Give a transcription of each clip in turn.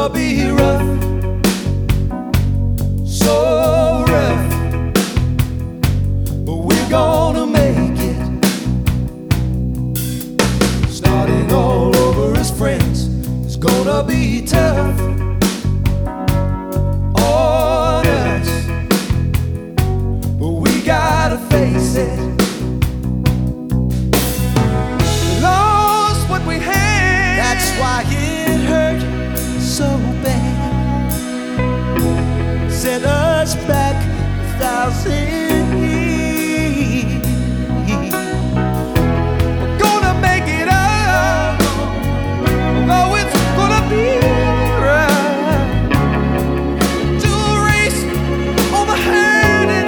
gonna be rough, so rough, but we're gonna make it. Starting all over as friends is gonna be tough on us, but we gotta face it. We lost what we had, that's why it hurt so bad. Set us back 1,000 years. We're gonna make it up. Oh, it's gonna be right to erase all the hurt and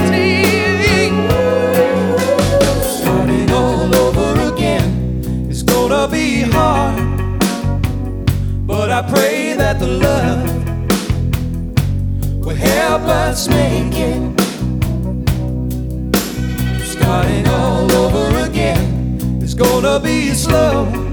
tears. Starting all over again is gonna be hard, but I pray that the love will help us make it. Starting all over again is gonna be slow,